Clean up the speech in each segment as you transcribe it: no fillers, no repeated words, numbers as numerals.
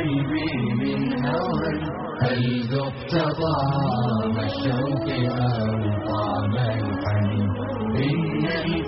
قلبي من هوى هل ذقت طعم الشوق أو طعم الحنين إن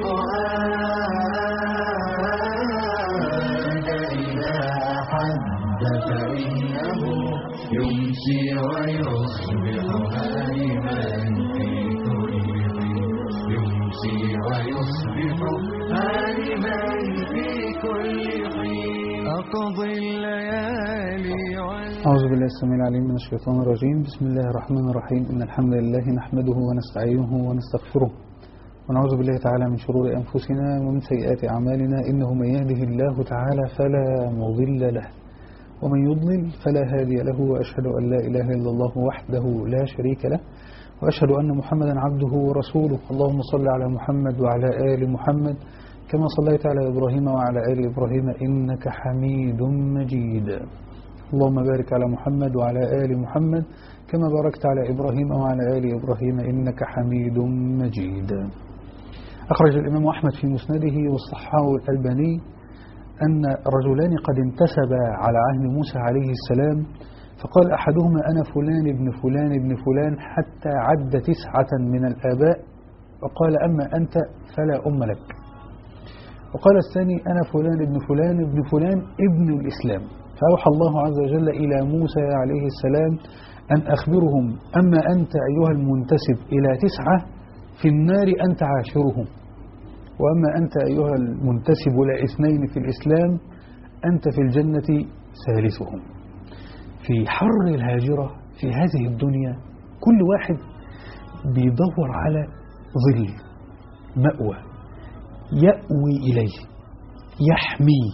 الفؤاد إذا حد فإنه يمسي ويصبح هارما في كل حين يمسي ويصبح هارما في كل حين أقضي الليالي أعوذ بالله السميع العليم من الشيطان الرجيم. بسم الله الرحمن الرحيم. إن الحمد لله نحمده ونستعينه ونستغفره ونعوذ بالله تعالى من شرور أنفسنا ومن سيئات أعمالنا. إنه من يهده الله تعالى فلا مضل له ومن يضلل فلا هادي له، وأشهد أن لا إله إلا الله وحده لا شريك له، وأشهد أن محمدا عبده ورسوله. اللهم صل على محمد وعلى آل محمد كما صليت على إبراهيم وعلى آل إبراهيم إنك حميد مجيد. اللهم بارك على محمد وعلى آل محمد كما باركت على إبراهيم وعلى آل إبراهيم إنك حميد مجيد. أخرج الإمام أحمد في مسنده والصحاح الألباني أن رجلان قد انتسبا على عهد موسى عليه السلام، فقال أحدهما أنا فلان ابن فلان ابن فلان حتى عد 9 من الآباء، وقال أما أنت فلا أم لك. وقال الثاني أنا فلان ابن فلان ابن فلان ابن الإسلام. فأوحى الله عز وجل إلى موسى عليه السلام أن أخبرهم أما أنت أيها المنتسب إلى 9 في النار أنت عاشرهم، وأما أنت أيها المنتسب إلى 2 في الإسلام أنت في الجنة ثالثهم. في حر الهاجرة في هذه الدنيا كل واحد بيدور على ظل مأوى يأوي إليه يحميه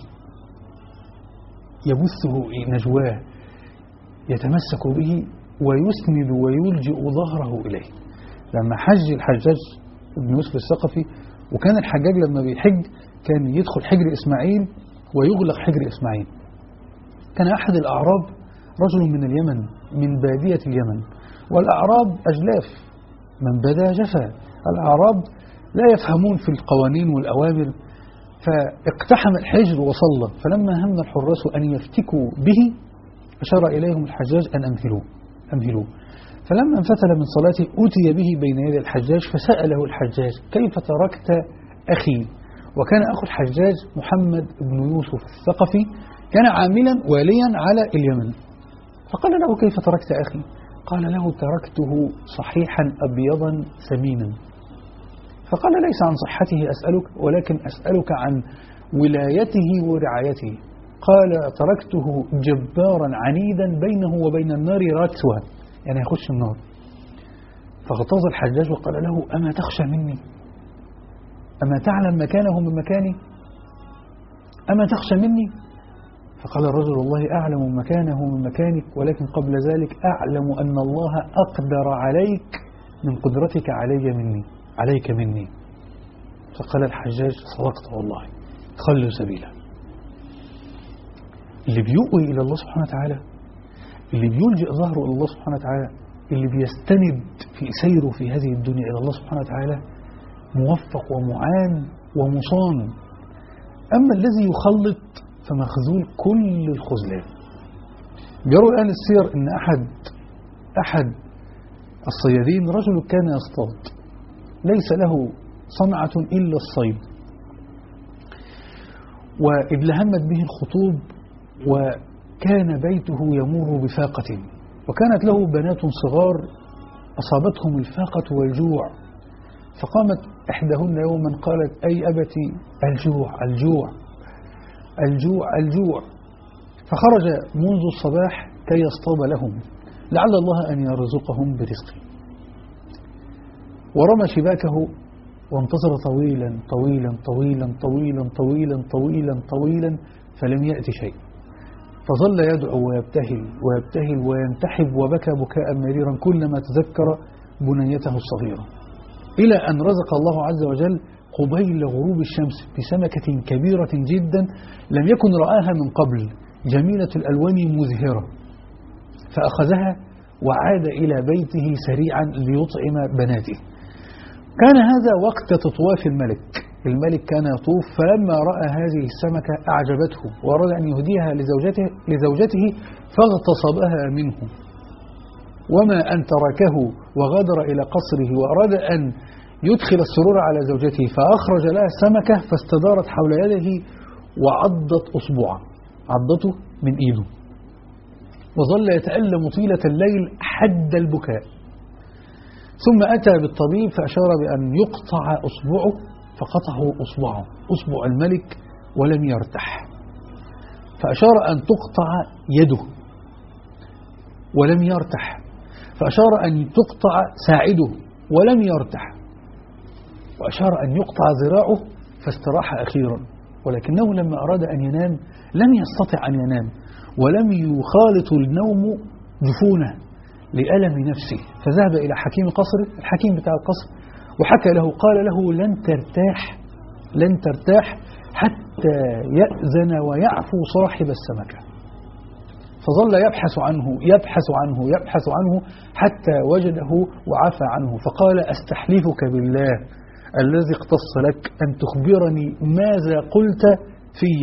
يبثه نجواه يتمسك به ويسند ويلجئ ظهره إليه. لما حج الحجاج ابن يوسف الثقفي، وكان الحجاج لما بيحج كان يدخل حجر إسماعيل ويغلق حجر إسماعيل. كان أحد الأعراب رجل من اليمن من بادية اليمن، والأعراب أجلاف من بدا جفا. الأعراب لا يفهمون في القوانين والأوامر، فاقتحم الحجر وصلى. فلما هم الحراس أن يفتكوا به أشار إليهم الحجاج أن أمهلوه. فلما انفتل من صلاته أتي به بين يدي الحجاج فسأله الحجاج كيف تركت أخي؟ وكان أخو الحجاج محمد بن يوسف الثقفي، كان عاملا واليا على اليمن. فقال له كيف تركت أخي؟ قال له تركته صحيحا أبيضا سمينا. فقال ليس عن صحته أسألك، ولكن أسألك عن ولايته ورعايته. قال تركته جبارا عنيدا بينه وبين النار ركسها، يعني يخش النار. فاغتاظ الحجاج وقال له أما تخشى مني؟ أما تعلم مكانه من مكاني؟ أما تخشى مني؟ فقال الرجل والله أعلم مكانه من مكانك، ولكن قبل ذلك أعلم أن الله أقدر عليك من قدرتك عليك مني. فقال الحجاج صدقت والله خلوا سبيله. اللي بيؤوي إلى الله سبحانه وتعالى، اللي بيلجئ ظهره إلى الله سبحانه وتعالى، اللي بيستند في سيره في هذه الدنيا إلى الله سبحانه وتعالى موفق ومعان ومصان. أما الذي يخلط فمخذول كل الخذلان. بيروي أهل السير أن أحد الصيادين رجل كان يصطاد، ليس له صنعة إلا الصيد، وإذ لهمت به الخطوب، وكان بيته يمر بفاقة، وكانت له بنات صغار أصابتهم الفاقة والجوع. فقامت إحداهن يوما قالت أي أبتي الجوع الجوع الجوع الجوع. فخرج منذ الصباح كي يصطاد لهم لعل الله أن يرزقهم برزقه، ورمى شباكه وانتظر طويلا طويلا طويلا طويلا طويلا طويلا طويلا فلم يأتي شيء. فظل يدعو ويبتهل وينتحب وبكى بكاء مريرا كلما تذكر بنيته الصغيرة، إلى أن رزق الله عز وجل قبيل غروب الشمس بسمكة كبيرة جدا لم يكن رآها من قبل، جميلة الألوان مزهرة. فأخذها وعاد إلى بيته سريعا ليطعم بناته. كان هذا وقت تطواف الملك، الملك كان يطوف، فلما رأى هذه السمكة أعجبته وأراد أن يهديها لزوجته فاغتصبها منه، وما أن تركه وغادر إلى قصره وأراد أن يدخل السرور على زوجته، فأخرج لها السمكة فاستدارت حول يده وعضت أصبعه، عضته من إيده، وظل يتألم طيلة الليل حد البكاء. ثم أتى بالطبيب فأشار بأن يقطع أصبعه، فقطعه أصبع الملك ولم يرتاح، فأشار أن تقطع يده ولم يرتاح، فأشار أن تقطع ساعده ولم يرتاح، وأشار أن يقطع ذراعه فاستراح أخيرا، ولكنه لما أراد أن ينام لم يستطع أن ينام، ولم يخالط النوم جفونه لألم نفسه، فذهب إلى حكيم قصره، الحكيم بتاع القصر، وحكى له، قال له لن ترتاح حتى يأذن ويعفو صاحب السمكة. فظل يبحث عنه حتى وجده وعفى عنه، فقال أستحلفك بالله الذي اقتص لك أن تخبرني ماذا قلت في،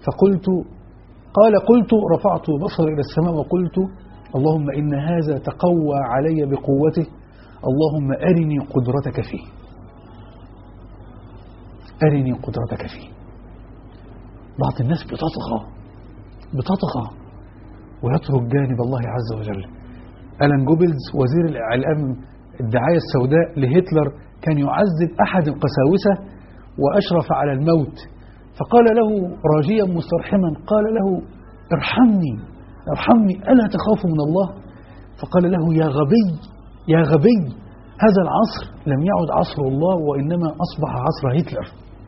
قلت رفعت بصري إلى السماء وقلت اللهم إن هذا تقوى علي بقوته، اللهم أرني قدرتك فيه. بعض الناس بتطغى ويترك جانب الله عز وجل. ألان جوبلز وزير الإعلام الدعاية السوداء لهتلر كان يعذب أحد القساوسة وأشرف على الموت، فقال له راجيا مسترحما، قال له ارحمني ألا تخاف من الله؟ فقال له يا غبي هذا العصر لم يعد عصر الله وإنما أصبح عصر هتلر.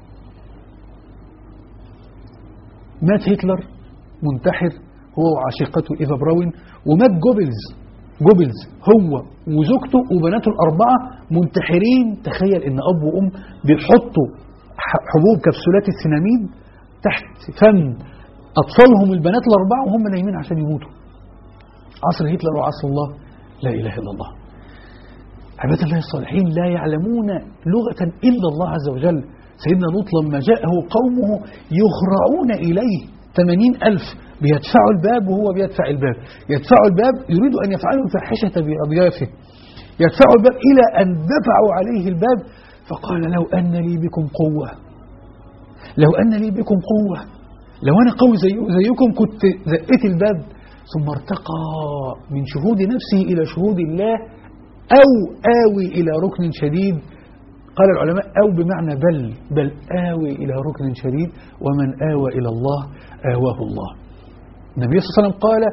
مات هتلر منتحر هو وعشيقته إيفا براون، ومات جوبلز هو وزوجته وبناته الأربعة منتحرين. تخيل إن أب وأم بيحطوا حبوب كبسولات السيناميد تحت فم أطفالهم البنات الأربعة وهم نايمين عشان يموتوا. عصر هتلر وعصر الله لا إله إلا الله. عباد الله الصالحين لا يعلمون لغة إلا الله عز وجل. سيدنا لوط لما جاءه قومه يغرعون إليه 80,000 بيدفعوا الباب وهو بيدفع الباب، يدفعوا الباب يريد أن يفعلوا الفاحشة بأضيافه، يدفعوا الباب إلى أن دفعوا عليه الباب، فقال لو أن لي بكم قوة لو أنا قوي زيكم كنت زقيت الباب. ثم ارتقى من شهود نفسه إلى شهود الله، أو آوي إلى ركن شديد. قال العلماء أو بمعنى بل آوي إلى ركن شديد، ومن آوى إلى الله آواه الله. النبي صلى الله عليه وسلم قال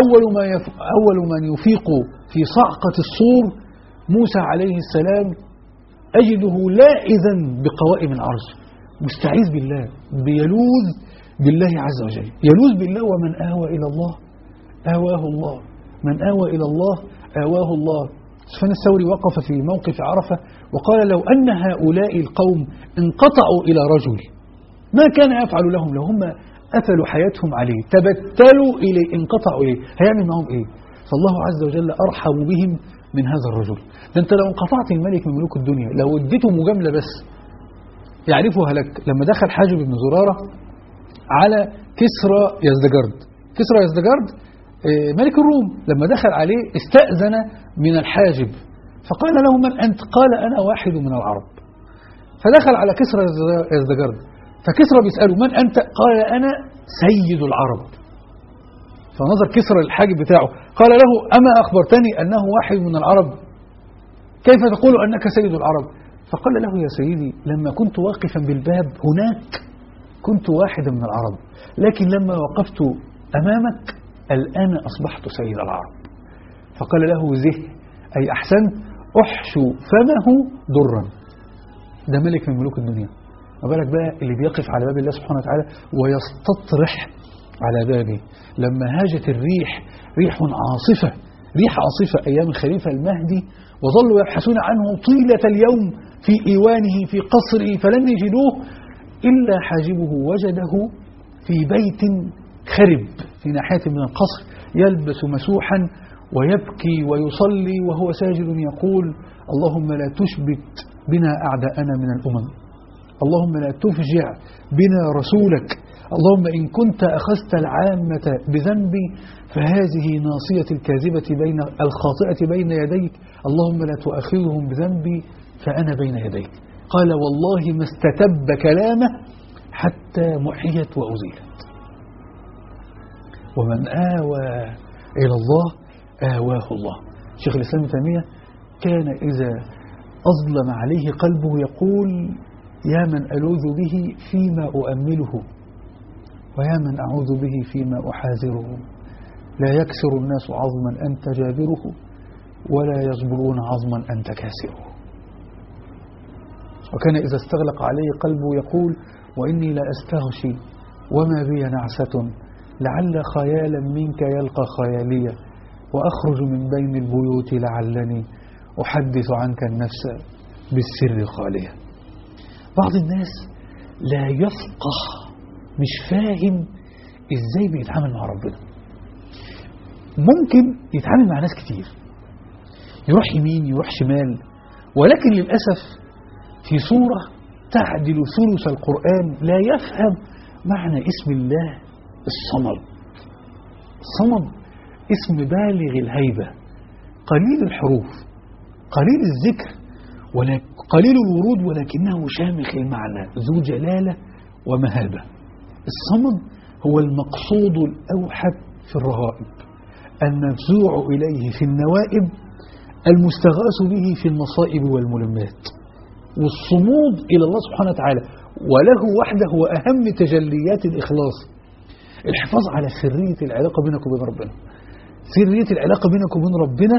أول من يفيق في صعقة الصور موسى عليه السلام، أجده لائذا بقوائم العرش مستعيذ بالله، بيلوذ بالله عز وجل، يلوذ بالله. ومن آوى إلى الله آواه الله، من آوى إلى الله آواه الله. سفيان الثوري وقف في موقف عرفة وقال لو أن هؤلاء القوم انقطعوا إلى رجل ما كان يفعل لهم، لو هم قتلوا حياتهم عليه تبتلوا إليه انقطعوا إليه، هيعمل معهم إيه؟ فالله عز وجل أرحم بهم من هذا الرجل. ده أنت لو انقطعت الملك من ملوك الدنيا، لو اديته مجاملة بس يعرفها لك. لما دخل حاجب بن زرارة على كسرى يزدجرد ملك الروم، لما دخل عليه استأذن من الحاجب فقال له من أنت؟ قال أنا واحد من العرب. فدخل على كسرى يزدجرد، فكسرى بيسأله من أنت؟ قال أنا سيد العرب. فنظر كسرى للحاجب بتاعه قال له أما أخبرتني أنه واحد من العرب؟ كيف تقول أنك سيد العرب؟ فقال له يا سيدي لما كنت واقفا بالباب هناك كنت واحدا من العرب، لكن لما وقفت أمامك الآن أصبحت سيد العرب. فقال له زه أي أحسنت، أحشو فمه ضرا. ده ملك من ملوك الدنيا، ما بالك بقى اللي بيقف على باب الله سبحانه وتعالى ويستطرح على بابه. لما هاجت الريح، ريح عاصفة أيام الخليفة المهدي، وظلوا يبحثون عنه طيلة اليوم في إيوانه في قصره فلم يجدوه إلا حاجبه وجده في بيت خرب في ناحية من القصر، يلبس مسوحا ويبكي ويصلي وهو ساجد يقول اللهم لا تشبت بنا أعداءنا من الأمم، اللهم لا تفجع بنا رسولك، اللهم إن كنت أخذت العامة بذنبي فهذه ناصية الخاطئة بين يديك، اللهم لا تؤاخذهم بذنبي فأنا بين يديك. قال والله ما استتب كلامه حتى محيت وأزيلت. ومن آوى إلى الله آواه الله. شيخ الإسلام ابن تيمية كان إذا أظلم عليه قلبه يقول يا من ألوذ به فيما أؤمله ويا من أعوذ به فيما أحاذره، لا يكسر الناس عظما أنت جابره ولا يجبرون عظما أنت كاسره. وكان إذا استغلق عليه قلبه يقول وإني لا أستغشي وما بي نعسة لعل خيالا منك يلقى خيالية وأخرج من بين البيوت لعلني أحدث عنك النفس بالسر خالية. بعض الناس لا يفقه، مش فاهم إزاي بيتعامل مع ربنا. ممكن يتعامل مع ناس كتير، يروح يمين يروح شمال، ولكن للأسف في صورة تعدل ثلث القرآن لا يفهم معنى اسم الله الصمد. الصمد اسم بالغ الهيبة، قليل الحروف، قليل الذكر، قليل الورود، ولكنه شامخ المعنى، ذو جلالة ومهابة. الصمد هو المقصود الأوحد في الرغائب، المفزوع إليه في النوائب، المستغاث به في المصائب والملمات. والصمود إلى الله سبحانه وتعالى وله وحده هو أهم تجليات الإخلاص. الحفاظ على سرية العلاقة بينك وبين ربنا. سرية العلاقة بينك وبين ربنا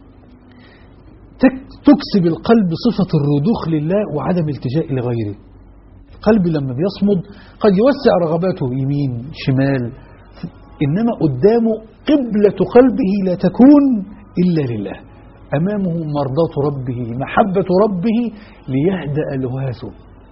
تكسب القلب صفة الرضوخ لله وعدم التجاء لغيره. القلب لما بيصمد قد يوسع رغباته يمين شمال، إنما قدامه قبلة قلبه لا تكون إلا لله، أمامه مرضاة ربه محبة ربه ليهدأ لهاثه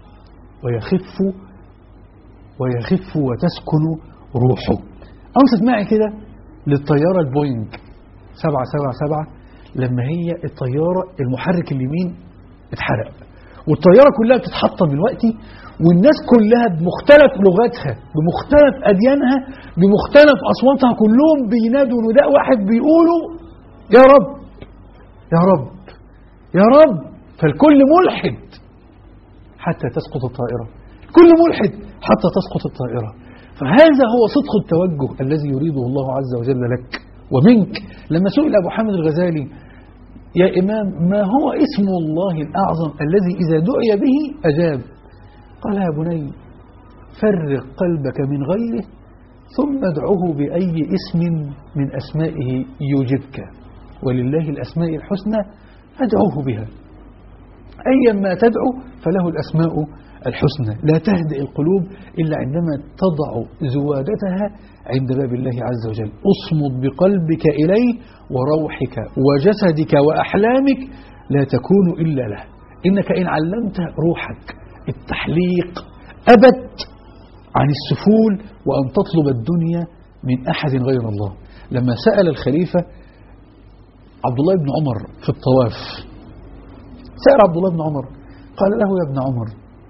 ويخف وتسكن روحه. أمسك معي كده للطيارة البوينج 777 لما هي الطيارة المحرك اليمين اتحرق والطيارة كلها بتتحطم دلوقتي، والناس كلها بمختلف لغاتها بمختلف أديانها بمختلف أصواتها كلهم بينادوا نداء واحد بيقولوا يا رب يا رب يا رب، فالكل ملحد حتى تسقط الطائرة، كل ملحد حتى تسقط الطائرة. فهذا هو صدق التوجه الذي يريده الله عز وجل لك ومنك. لما سئل أبو حامد الغزالي يا إمام ما هو اسم الله الأعظم الذي إذا دعي به أجاب؟ قال يا بني فرق قلبك من غيره ثم ادعوه بأي اسم من أسمائه يجبك، ولله الأسماء الحسنى فادعوه بها، أيا ما تدعو فله الأسماء الحسنى. لا تهدئ القلوب إلا عندما تضع زوادتها عند باب الله عز وجل. أصمد بقلبك إليه وروحك وجسدك وأحلامك لا تكون إلا له. إنك إن علمت روحك التحليق أبت عن السفول وأن تطلب الدنيا من أحد غير الله. لما سأل الخليفة عبد الله بن عمر في الطواف، سأل عبد الله بن عمر قال له يا ابن عمر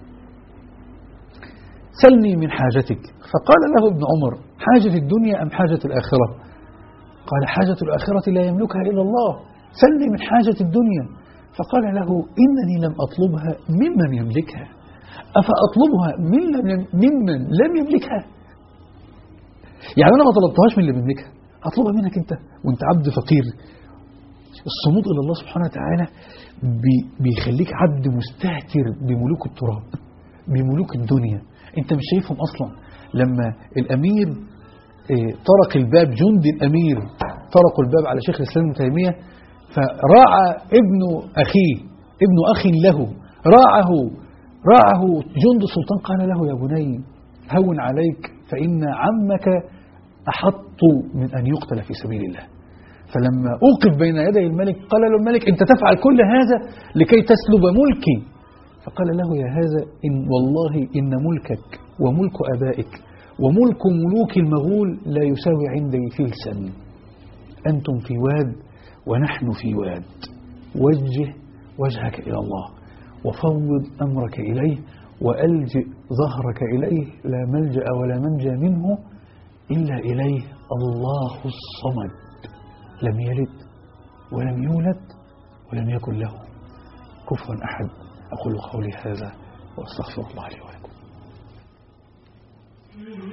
سلني من حاجتك، فقال له ابن عمر حاجة الدنيا أم حاجة الآخرة؟ قال حاجة الآخرة لا يملكها إلا الله، سلني من حاجة الدنيا. فقال له إنني لم أطلبها ممن يملكها، أفأطلبها ممن لم يملكها؟ يعني أنا ما طلبتهاش من اللي بيملكها، أطلبها منك أنت وأنت عبد فقير. الصمود إلى الله سبحانه وتعالى بيخليك عبد مستهتر بملوك التراب بملوك الدنيا، أنت مش شايفهم أصلا. لما الأمير طرق الباب، جند الأمير طرقوا الباب على شيخ الإسلام ابن تيمية، فراعى ابن أخ له راعه جند السلطان، قال له يا بني هون عليك فإن عمك أحط من أن يقتل في سبيل الله. فلما أوقف بين يدي الملك قال له الملك أنت تفعل كل هذا لكي تسلب ملكي؟ فقال له يا هذا إن والله إن ملكك وملك أبائك وملك ملوك المغول لا يساوي عندي فلسا. أنتم في واد ونحن في واد، وجه وجهك إلى الله وفوض أمرك إليه وألجئ ظهرك إليه لا ملجأ ولا منجى منه إلا إليه. الله الصمد لم يلد ولم يولد ولم يكن له كفوا أحد. أقول قولي هذا وأستغفر الله لي ولكم.